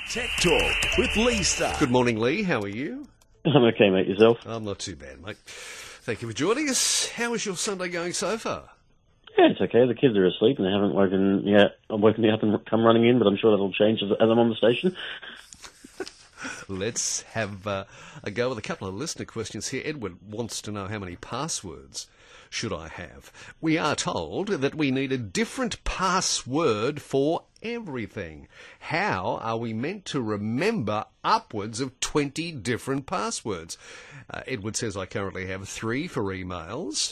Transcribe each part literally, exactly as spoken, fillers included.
Tech Talk with Lee Starr. Good morning, Lee. How are you? I'm okay, mate. Yourself? I'm not too bad, mate. Thank you for joining us. How is your Sunday going so far? Yeah, it's okay. The kids are asleep and they haven't woken yet. Woken me up and come running in, but I'm sure that'll change as, as I'm on the station. Let's have uh, a go with a couple of listener questions here. Edward wants to know how many passwords should I have. We are told that we need a different password for everything. How are we meant to remember upwards of twenty different passwords? Uh, Edward says I currently have three for emails,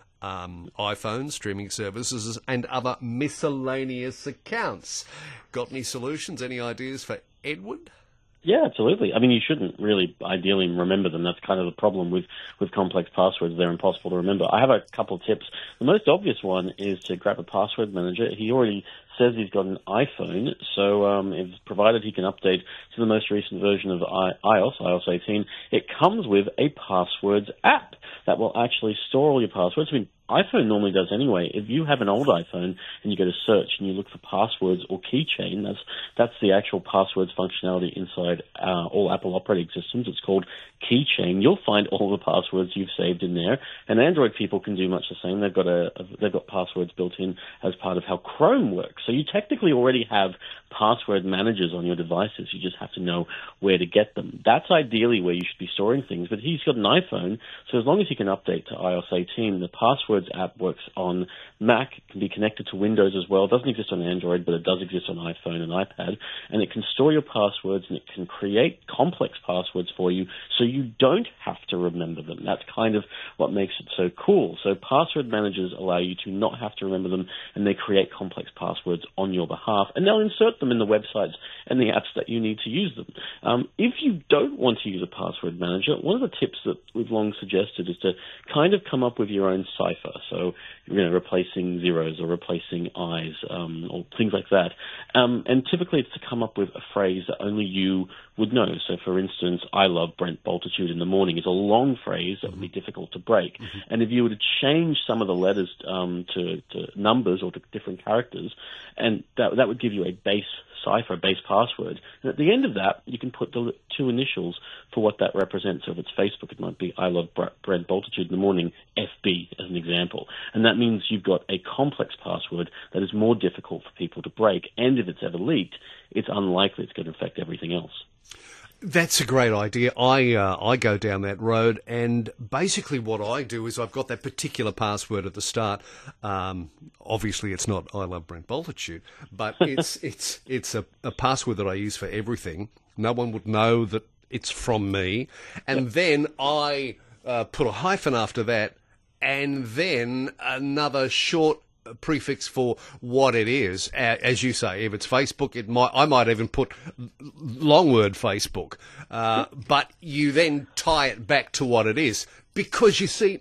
um, iPhone, streaming services, and other miscellaneous accounts. Got any solutions, any ideas for Edward? Yeah, absolutely. I mean, you shouldn't really ideally remember them. That's kind of the problem with, with complex passwords. They're impossible to remember. I have a couple of tips. The most obvious one is to grab a password manager. He already says he's got an iPhone, so um, if provided he can update to the most recent version of I- iOS, iOS eighteen, it comes with a passwords app that will actually store all your passwords. I mean, iPhone normally does anyway. If you have an old iPhone and you go to search and you look for passwords or keychain, that's that's the actual passwords functionality inside uh, all Apple operating systems. It's called Keychain. You'll find all the passwords you've saved in there, and Android people can do much the same. They've got a, a they've got passwords built in as part of how Chrome works. So you technically already have password managers on your devices. You just have to know where to get them. That's ideally where you should be storing things. But he's got an iPhone, so as long as he can update to iOS eighteen, the passwords app works on Mac, can be connected to Windows as well. It doesn't exist on Android, but it does exist on iPhone and iPad. And it can store your passwords and it can create complex passwords for you so you don't have to remember them. That's kind of what makes it so cool. So password managers allow you to not have to remember them, and they create complex passwords on your behalf, and they'll insert them in the websites and the apps that you need to use them. Um, if you don't want to use a password manager, one of the tips that we've long suggested is to kind of come up with your own cipher. So, you know, replacing zeros or replacing I's, um, or things like that. Um, and typically it's to come up with a phrase that only you would know. So, for instance, I love Brent Bultitude in the morning is a long phrase that would be difficult to break. Mm-hmm. And if you were to change some of the letters um, to, to numbers or to different characters, and that that would give you a base cipher, a base password. And at the end of that, you can put the two initials for what that represents. So if it's Facebook, it might be I love Brent Bultitude in the morning, F B as an example. And that means you've got a complex password that is more difficult for people to break. And if it's ever leaked, it's unlikely it's going to affect everything else. That's a great idea. I uh, I go down that road, and basically what I do is I've got that particular password at the start. Um, obviously, it's not I love Brent Bultitude, but it's it's it's a, a password that I use for everything. No one would know that it's from me, and yep. then I uh, put a hyphen after that, and then another short prefix for what it is. As you say, if it's Facebook, it might I might even put long word Facebook, uh, but you then tie it back to what it is, because you see,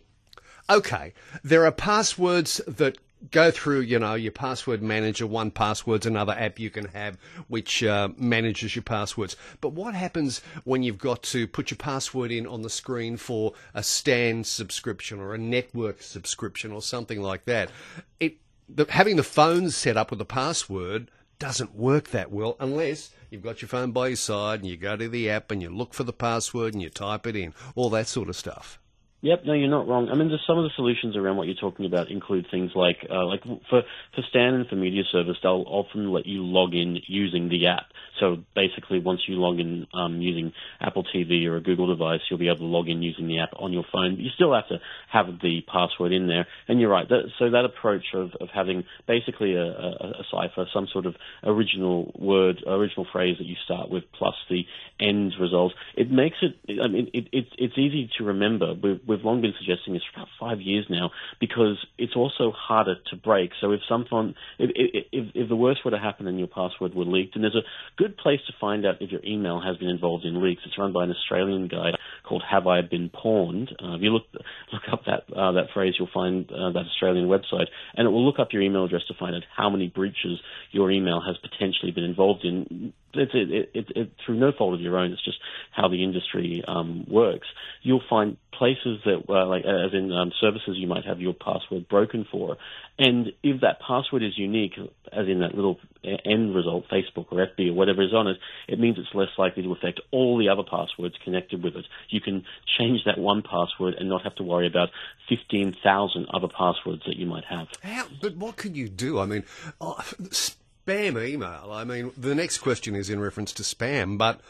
okay, there are passwords that go through, you know, your password manager. One Password's another app you can have which uh, manages your passwords. But what happens when you've got to put your password in on the screen for a Stan subscription or a network subscription or something like that? It the, having the phone set up with a password doesn't work that well unless you've got your phone by your side and you go to the app and you look for the password and you type it in, all that sort of stuff. Yep, no, you're not wrong. I mean, there's some of the solutions around what you're talking about include things like, uh, like for, for Stan and for Media Service, they'll often let you log in using the app. So basically, once you log in um, using Apple T V or a Google device, you'll be able to log in using the app on your phone. But you still have to have the password in there. And you're right. That, so that approach of, of having basically a, a, a cipher, some sort of original word, original phrase that you start with, plus the end result, it makes it. I mean, it, it, it's easy to remember. We've, we've long been suggesting this for about five years now, because it's also harder to break. So if someone, if, if, if the worst were to happen and your password were leaked, and there's a good place to find out if your email has been involved in leaks. It's run by an Australian guy called Have I Been Pawned? Uh, if you look look up that uh, that phrase, you'll find uh, that Australian website, and it will look up your email address to find out how many breaches your email has potentially been involved in. It's it, it, it, it, through no fault of your own. It's just how the industry um, works. You'll find places that, uh, like, as in um, services you might have your password broken for. And if that password is unique, as in that little end result, Facebook or F B or whatever is on it, it means it's less likely to affect all the other passwords connected with it. You can change that one password and not have to worry about fifteen thousand other passwords that you might have. How, but what can you do? I mean, oh, spam email. I mean, the next question is in reference to spam, but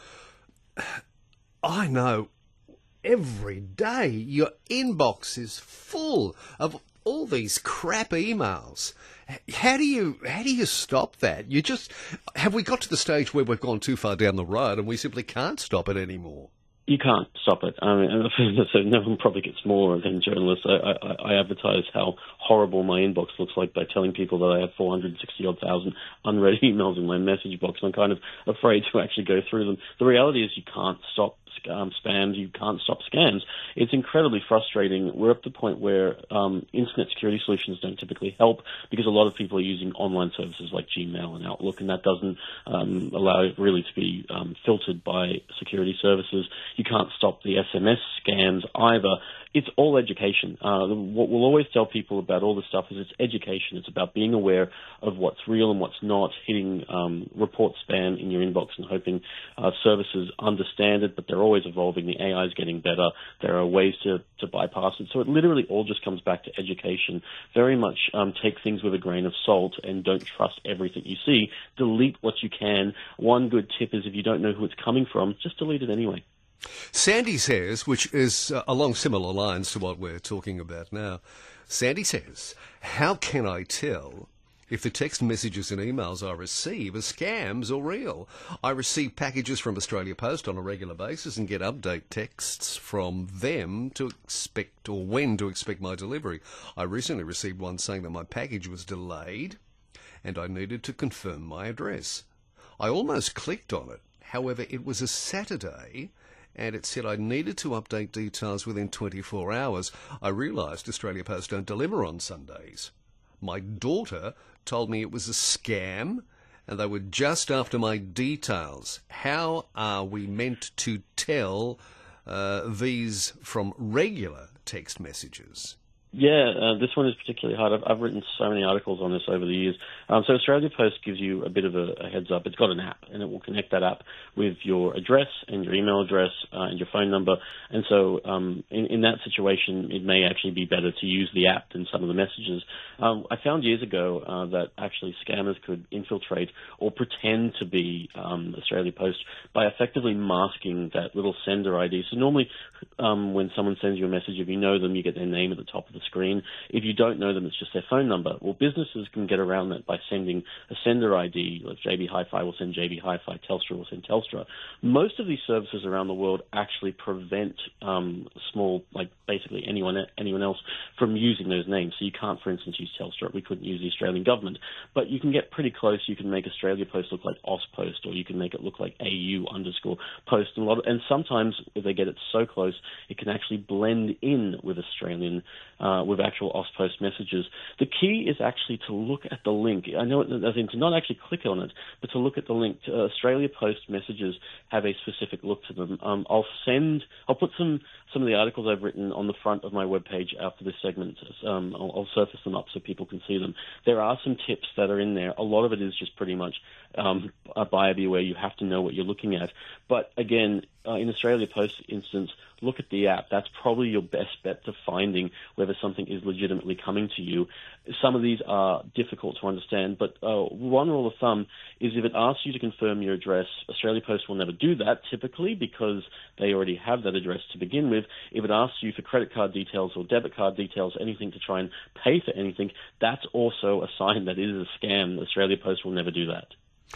I know every day your inbox is full of all these crap emails. How do you how do you stop that? You just have we got to the stage where we've gone too far down the road and we simply can't stop it anymore? You can't stop it. I mean, so no one probably gets more than journalists. I, I, I advertise how horrible my inbox looks like by telling people that I have four hundred sixty odd thousand unread emails in my message box, and I'm kind of afraid to actually go through them. The reality is you can't stop um, spams. You can't stop scams. It's incredibly frustrating. We're at the point where um, internet security solutions don't typically help because a lot of people are using online services like Gmail and Outlook, and that doesn't um, allow it really to be um, filtered by security services. You can't stop the S M S scams either. It's all education. Uh, what we'll always tell people about all this stuff is it's education. It's about being aware of what's real and what's not, hitting um, report spam in your inbox and hoping uh, services understand it, but they're always evolving. The A I is getting better. There are ways to, to bypass it. So it literally all just comes back to education. Very much um, take things with a grain of salt and don't trust everything you see. Delete what you can. One good tip is if you don't know who it's coming from, just delete it anyway. Sandy says, which is uh, along similar lines to what we're talking about now, Sandy says, how can I tell if the text messages and emails I receive are scams or real? I receive packages from Australia Post on a regular basis and get update texts from them to expect or when to expect my delivery. I recently received one saying that my package was delayed and I needed to confirm my address. I almost clicked on it. However, it was a Saturday and it said I needed to update details within twenty-four hours. I realised Australia Post don't deliver on Sundays. My daughter told me it was a scam and they were just after my details. How are we meant to tell uh, these from regular text messages? Yeah, uh, this one is particularly hard. I've, I've written so many articles on this over the years. Um, so Australia Post gives you a bit of a, a heads up. It's got an app, and it will connect that app with your address and your email address uh, and your phone number. And so um, in, in that situation, it may actually be better to use the app than some of the messages. Um, I found years ago uh, that actually scammers could infiltrate or pretend to be um, Australia Post by effectively masking that little sender I D. So normally um, when someone sends you a message, if you know them, you get their name at the top of the screen. If you don't know them, it's just their phone number. Well, businesses can get around that by sending a sender I D. Like J B Hi-Fi will send J B Hi-Fi, Telstra will send Telstra. Most of these services around the world actually prevent um, small, like basically anyone anyone else from using those names. So you can't, for instance, use Telstra. We couldn't use the Australian government. But you can get pretty close. You can make Australia Post look like Auspost, or you can make it look like A U underscore Post. And, a lot of, and sometimes if they get it so close, it can actually blend in with Australian Uh, with actual Auspost messages. The key is actually to look at the link. I know it doesn't to not actually click on it, but to look at the link. Uh, Australia Post messages have a specific look to them. Um, I'll send, I'll put some some of the articles I've written on the front of my webpage after this segment. Um, I'll, I'll surface them up so people can see them. There are some tips that are in there. A lot of it is just pretty much um, a buyer beware. You have to know what you're looking at. But again, uh, in Australia Post instance, look at the app. That's probably your best bet to finding whether something is legitimately coming to you. Some of these are difficult to understand, but uh, one rule of thumb is if it asks you to confirm your address, Australia Post will never do that typically because they already have that address to begin with. If it asks you for credit card details or debit card details, anything to try and pay for anything, that's also a sign that it is a scam. Australia Post will never do that.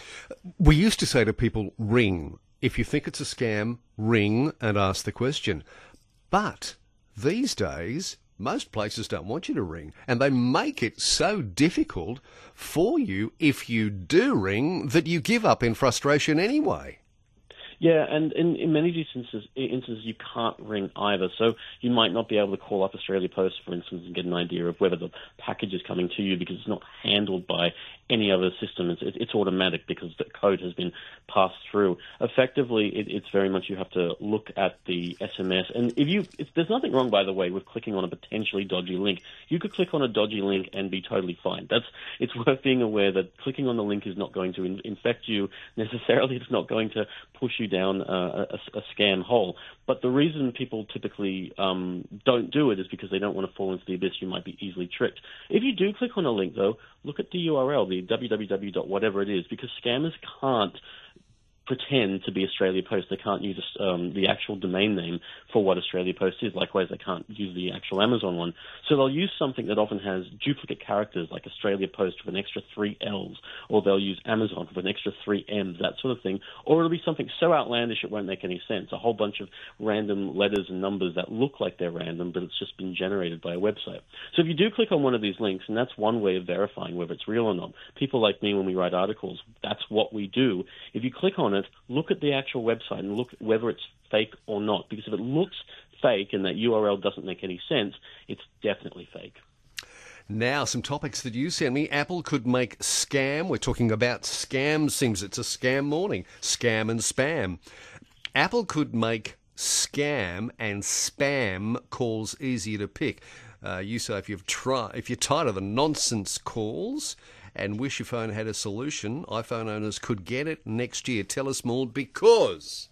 We used to say to people, ring. If you think it's a scam, ring and ask the question. But these days, most places don't want you to ring, and they make it so difficult for you if you do ring that you give up in frustration anyway. Yeah, and in, in many of these instances, instances, you can't ring either. So you might not be able to call up Australia Post, for instance, and get an idea of whether the package is coming to you because it's not handled by any other system. It's, it's automatic because the code has been passed through. Effectively, it, it's very much you have to look at the S M S. And if you, it's, there's nothing wrong, by the way, with clicking on a potentially dodgy link. You could click on a dodgy link and be totally fine. That's, it's worth being aware that clicking on the link is not going to in, infect you necessarily. It's not going to push you down uh, a, a scam hole. But the reason people typically um, don't do it is because they don't want to fall into the abyss. You might be easily tricked. If you do click on a link, though, look at the U R L, the www dot whatever it is, because scammers can't pretend to be Australia Post. They can't use um, the actual domain name for what Australia Post is. Likewise, they can't use the actual Amazon one. So they'll use something that often has duplicate characters, like Australia Post with an extra three L's, or they'll use Amazon with an extra three M's, that sort of thing. Or it'll be something so outlandish it won't make any sense, a whole bunch of random letters and numbers that look like they're random, but it's just been generated by a website. So if you do click on one of these links, and that's one way of verifying whether it's real or not. People like me, when we write articles, that's what we do. If you click on it, look at the actual website and look whether it's fake or not. Because if it looks fake and that U R L doesn't make any sense, it's definitely fake. Now, some topics that you sent me. Apple could make scam. We're talking about scam. Seems it's a scam morning. Scam and spam. Apple could make scam and spam calls easier to pick. Uh, you say if you've try, if you're tired of the nonsense calls and wish your phone had a solution, iPhone owners could get it next year. Tell us more, because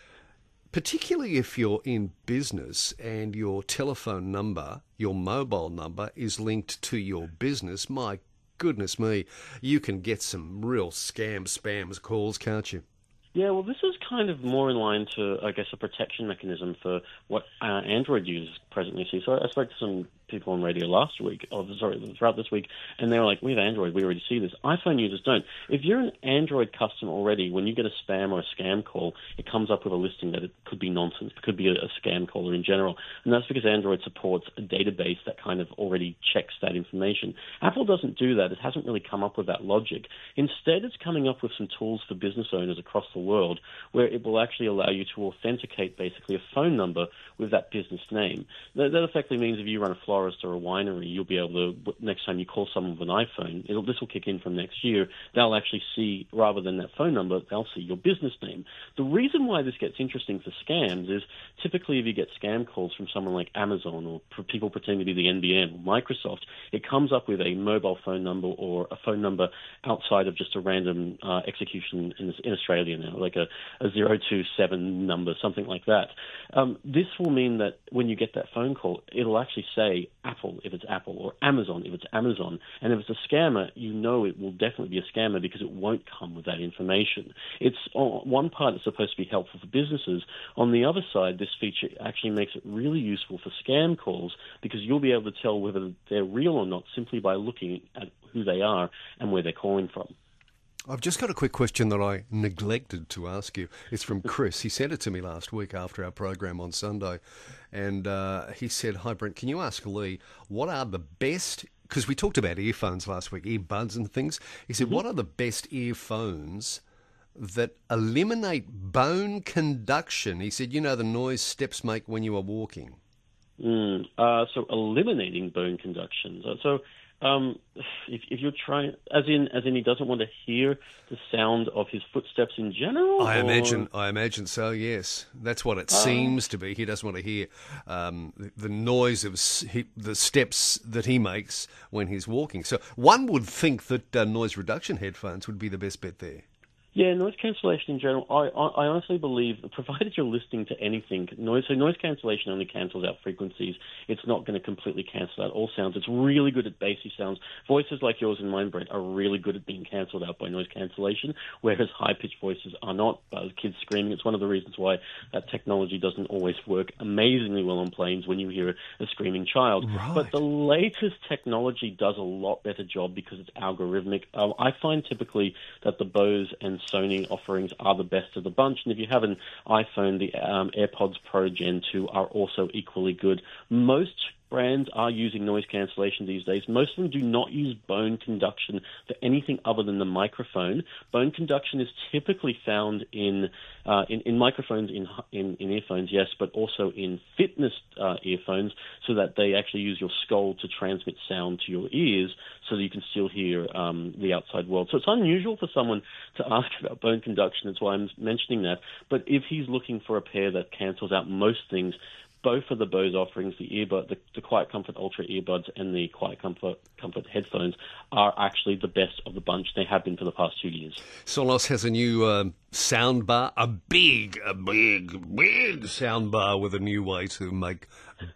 particularly if you're in business and your telephone number, your mobile number, is linked to your business, my goodness me, you can get some real scam, spams calls, can't you? Yeah, well, this is kind of more in line to, I guess, a protection mechanism for what uh, Android users presently see. So I spoke to some people on radio last week, or sorry, throughout this week, and they were like, we have Android, we already see this. iPhone users don't. If you're an Android customer already, when you get a spam or a scam call, it comes up with a listing that it could be nonsense, it could be a, a scam caller in general, and that's because Android supports a database that kind of already checks that information. Apple doesn't do that. It hasn't really come up with that logic. Instead, it's coming up with some tools for business owners across the world where it will actually allow you to authenticate basically a phone number with that business name. That, that effectively means if you run a florist or a winery, you'll be able to, next time you call someone with an iPhone, it'll, this will kick in from next year, they'll actually see, rather than that phone number, they'll see your business name. The reason why this gets interesting for scams is typically if you get scam calls from someone like Amazon or for people pretending to be the N B N or Microsoft, it comes up with a mobile phone number or a phone number outside of just a random uh, execution in, in Australia now, like a, a zero two seven number, something like that. Um, this will mean that when you get that phone call, it'll actually say Apple if it's Apple, or Amazon if it's Amazon. And if it's a scammer, you know it will definitely be a scammer because it won't come with that information. It's on one part, it's supposed to be helpful for businesses. On the other side, this feature actually makes it really useful for scam calls because you'll be able to tell whether they're real or not simply by looking at who they are and where they're calling from. I've just got a quick question that I neglected to ask you. It's from Chris. He sent it to me last week after our program on Sunday. And uh, he said, hi, Brent, can you ask Lee, what are the best, because we talked about earphones last week, earbuds and things. He said, mm-hmm. what are the best earphones that eliminate bone conduction? He said, you know, the noise steps make when you are walking. Mm, uh, so eliminating bone conduction. So... so Um, if, if you're trying, as in, as in, he doesn't want to hear the sound of his footsteps in general. I or? imagine, I imagine so. Yes, that's what it uh, seems to be. He doesn't want to hear um, the, the noise of he, the steps that he makes when he's walking. So one would think that uh, noise reduction headphones would be the best bet there. Yeah, noise cancellation in general, I, I honestly believe, provided you're listening to anything, noise, so noise cancellation only cancels out frequencies. It's not going to completely cancel out all sounds. It's really good at bassy sounds. Voices like yours and mine, Brent, are really good at being cancelled out by noise cancellation, whereas high-pitched voices are not. Uh, kids screaming, it's one of the reasons why that technology doesn't always work amazingly well on planes when you hear a screaming child. Right. But the latest technology does a lot better job because it's algorithmic. Uh, I find typically that the Bose and Sony offerings are the best of the bunch, and if you have an iPhone, the um, AirPods Pro Gen two are also equally good. Most brands are using noise cancellation these days. Most of them do not use bone conduction for anything other than the microphone. Bone conduction is typically found in uh, in, in microphones in, in in earphones, yes, but also in fitness uh, earphones, so that they actually use your skull to transmit sound to your ears, so that you can still hear um, the outside world. So it's unusual for someone to ask about bone conduction. That's why I'm mentioning that. But if he's looking for a pair that cancels out most things, both of the Bose offerings, the earbud, the, the Quiet Comfort Ultra earbuds and the Quiet Comfort Comfort headphones, are actually the best of the bunch. They have been for the past two years. Sonos has a new um, sound bar, a big, a big, big sound bar with a new way to make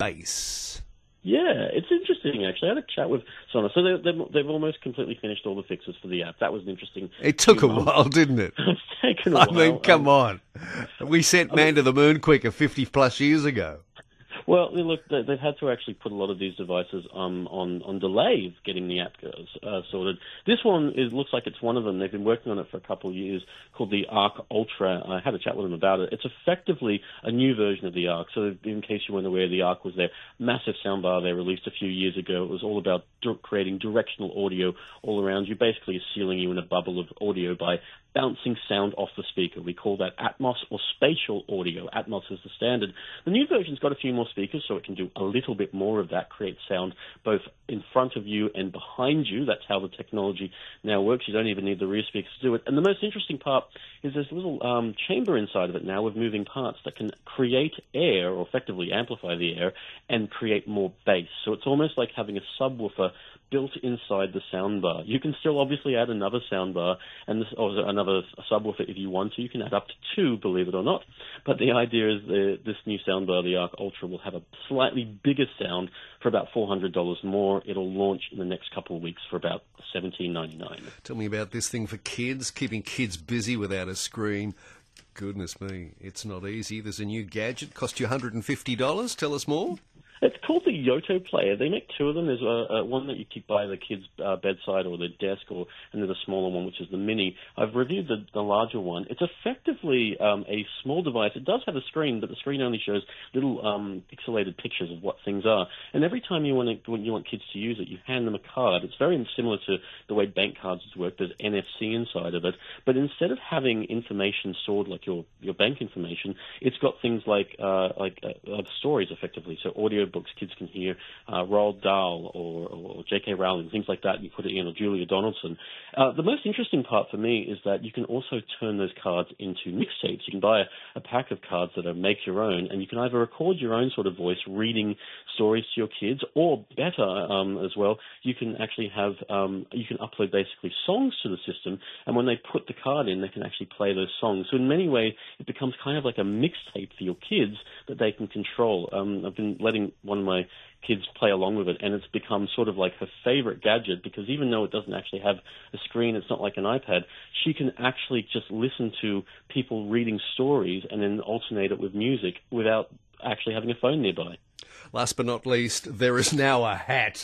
bass. Yeah, it's interesting, actually. I had a chat with Sonos. So they, they've, they've almost completely finished all the fixes for the app. That was an interesting... It took a months. while, didn't it? It's taken a I while. mean, come um, on. We sent Man I mean, to the Moon quicker fifty-plus years ago. Well, look, they've had to actually put a lot of these devices um, on on delay of getting the app uh, sorted. This one is looks like it's one of them. They've been working on it for a couple of years, called the Arc Ultra. I had a chat with them about it. It's effectively a new version of the Arc. So in case you weren't aware, the Arc was their massive soundbar they released a few years ago. It was all about di- creating directional audio all around you, basically sealing you in a bubble of audio by bouncing sound off the speaker. We call that Atmos or spatial audio. Atmos is the standard. The new version's got a few more speakers, so it can do a little bit more of that, create sound both in front of you and behind you. That's how the technology now works. You don't even need the rear speakers to do it. And the most interesting part is there's a little um, chamber inside of it now with moving parts that can create air, or effectively amplify the air, and create more bass. So it's almost like having a subwoofer built inside the soundbar. You can still obviously add another soundbar and this, or another subwoofer if you want to. You can add up to two, believe it or not. But the idea is the, this new soundbar, the Arc Ultra, will have a slightly bigger sound for about four hundred dollars more. It'll launch in the next couple of weeks for about seventeen ninety-nine. Tell me about this thing for kids, keeping kids busy without a screen. Goodness me, it's not easy. There's a new gadget, cost you one hundred fifty dollars. Tell us more. It's called the Yoto Player. They make two of them. There's a, a one that you keep by the kid's uh, bedside or their desk, or and there's a smaller one, which is the Mini. I've reviewed the, the larger one. It's effectively um, a small device. It does have a screen, but the screen only shows little um, pixelated pictures of what things are. And every time you want to, when you want kids to use it, you hand them a card. It's very similar to the way bank cards work. There's N F C inside of it, but instead of having information stored like your, your bank information, it's got things like uh, like uh, uh, stories, effectively. So audio books kids can hear, uh, Roald Dahl or, or J K Rowling, things like that, and you put it in, or Julia Donaldson. Uh, the most interesting part for me is that you can also turn those cards into mixtapes. You can buy a, a pack of cards that are make your own, and you can either record your own sort of voice reading stories to your kids, or better um, as well, you can actually have, um, you can upload basically songs to the system, and when they put the card in, they can actually play those songs. So in many ways, it becomes kind of like a mixtape for your kids that they can control. Um, I've been letting one of my kids play along with it, and it's become sort of like her favorite gadget, because even though it doesn't actually have a screen, it's not like an iPad, she can actually just listen to people reading stories and then alternate it with music without actually having a phone nearby. Last but not least, there is now a hat.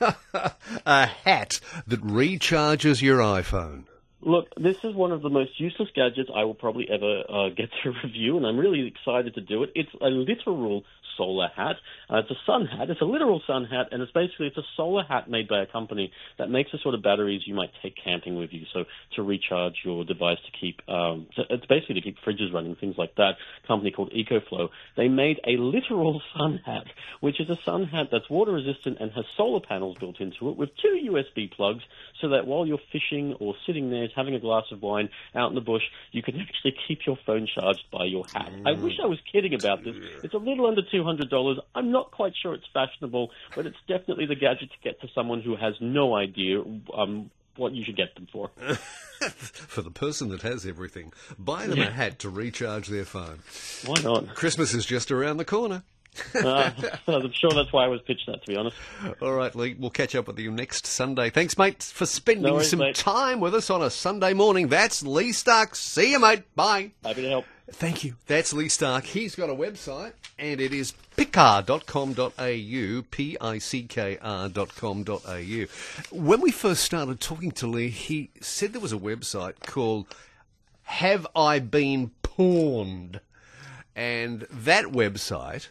A hat that recharges your iPhone. Look, this is one of the most useless gadgets I will probably ever uh, get to review, and I'm really excited to do it. It's a literal solar hat. Uh, it's a sun hat. It's a literal sun hat, and it's basically it's a solar hat made by a company that makes the sort of batteries you might take camping with you, so to recharge your device to keep, um, to, it's basically to keep fridges running, things like that. A company called EcoFlow. They made a literal sun hat, which is a sun hat that's water resistant and has solar panels built into it with two U S B plugs, so that while you're fishing or sitting there having a glass of wine out in the bush, you can actually keep your phone charged by your hat. I wish I was kidding about this. It's a little under two hundred dollars. I'm not quite sure it's fashionable, but it's definitely the gadget to get to someone who has no idea um, what you should get them for. For the person that has everything, buy them yeah. a hat to recharge their phone. Why not? Christmas is just around the corner. uh, I'm sure that's why I was pitched that, to be honest. All right, Lee, we'll catch up with you next Sunday. Thanks, mate, for spending no worries, some mate. time with us on a Sunday morning. That's Lee Stark. See you, mate. Bye. Happy to help. Thank you. That's Lee Stark. He's got a website, and it is pickar dot com dot a u, P I C K R dot com dot a u. When we first started talking to Lee, he said there was a website called Have I Been Pawned? And that website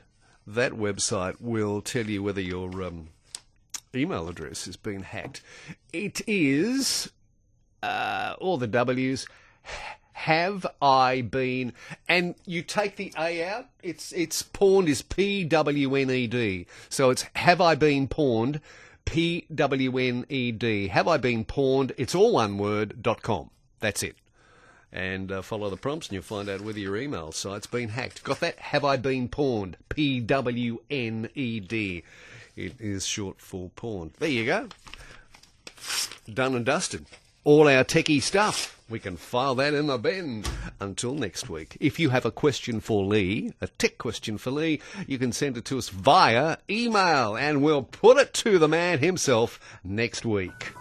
that website will tell you whether your um, email address has been hacked. It is, uh, all the W's, have I been, and you take the A out, it's, it's pawned is P W N E D. So it's have I been pawned, P W N E D. Have I been pawned, it's all one word, dot com. That's it. And uh, follow the prompts and you'll find out whether your email site's been hacked. Got that? Have I been pawned? P W N E D. It is short for pawned. There you go. Done and dusted. All our techie stuff. We can file that in the bin. Until next week. If you have a question for Lee, a tech question for Lee, you can send it to us via email and we'll put it to the man himself next week.